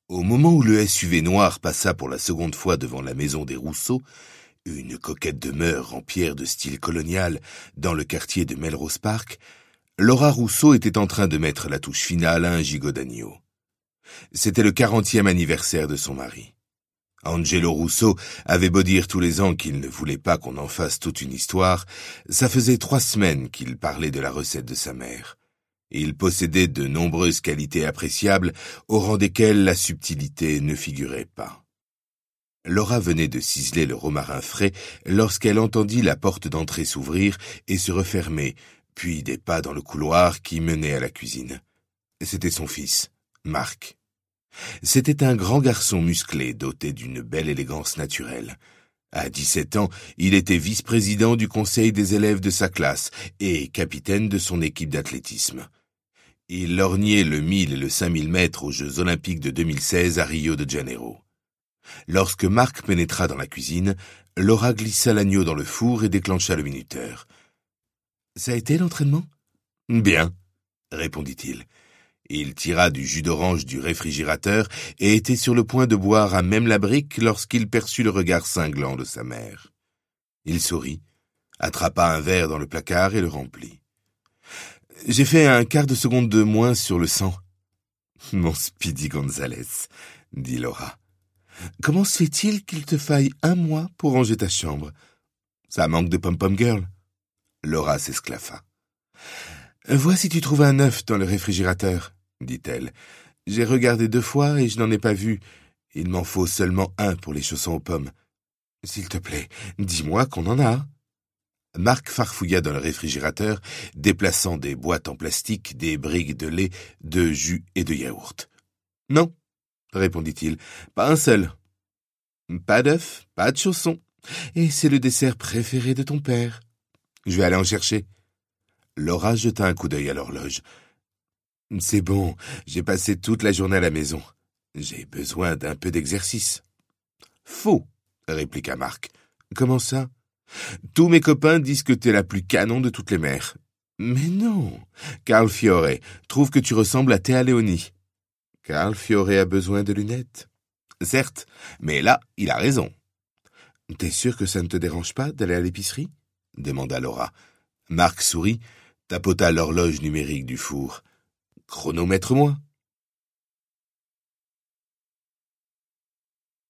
Au moment où le SUV noir passa pour la seconde fois devant la maison des Rousseau, une coquette demeure en pierre de style colonial dans le quartier de Melrose Park, Laura Rousseau était en train de mettre la touche finale à un gigot d'agneau. C'était le 40e anniversaire de son mari. Angelo Rousseau avait beau dire tous les ans qu'il ne voulait pas qu'on en fasse toute une histoire, ça faisait 3 semaines qu'il parlait de la recette de sa mère. Il possédait de nombreuses qualités appréciables, au rang desquelles la subtilité ne figurait pas. Laura venait de ciseler le romarin frais lorsqu'elle entendit la porte d'entrée s'ouvrir et se refermer, puis des pas dans le couloir qui menait à la cuisine. C'était son fils, Marc. C'était un grand garçon musclé, doté d'une belle élégance naturelle. À 17 ans, il était vice-président du conseil des élèves de sa classe et capitaine de son équipe d'athlétisme. Il lorgnait le 1000 et le 5000 mètres aux Jeux Olympiques de 2016 à Rio de Janeiro. Lorsque Marc pénétra dans la cuisine, Laura glissa l'agneau dans le four et déclencha le minuteur. « Ça a été l'entraînement ?»« Bien, » répondit-il. Il tira du jus d'orange du réfrigérateur et était sur le point de boire à même la brique lorsqu'il perçut le regard cinglant de sa mère. Il sourit, attrapa un verre dans le placard et le remplit. « J'ai fait un quart de seconde de moins sur le 100. »« Mon Speedy Gonzales, » dit Laura. « Comment se fait-il qu'il te faille 1 mois pour ranger ta chambre ? Ça manque de pom-pom girl. » Laura s'esclaffa. « Vois si tu trouves un œuf dans le réfrigérateur, » dit-elle. « J'ai regardé 2 fois et je n'en ai pas vu. Il m'en faut seulement 1 pour les chaussons aux pommes. S'il te plaît, dis-moi qu'on en a. » Marc farfouilla dans le réfrigérateur, déplaçant des boîtes en plastique, des brigues de lait, de jus et de yaourt. « Non, » répondit-il, « pas un seul. Pas d'œuf, pas de chaussons. Et c'est le dessert préféré de ton père. Je vais aller en chercher. » Laura jeta un coup d'œil à l'horloge. « C'est bon, j'ai passé toute la journée à la maison. J'ai besoin d'un peu d'exercice. »« Faux, » répliqua Marc. « Comment ça ? Tous mes copains disent que t'es la plus canon de toutes les mères. »« Mais non, Carl Fiore trouve que tu ressembles à Théa Léonie. »« Carl Fiore a besoin de lunettes. »« Certes, mais là, il a raison. »« T'es sûr que ça ne te dérange pas d'aller à l'épicerie ?» demanda Laura. Marc sourit, tapota l'horloge numérique du four. « Chronomètre-moi. »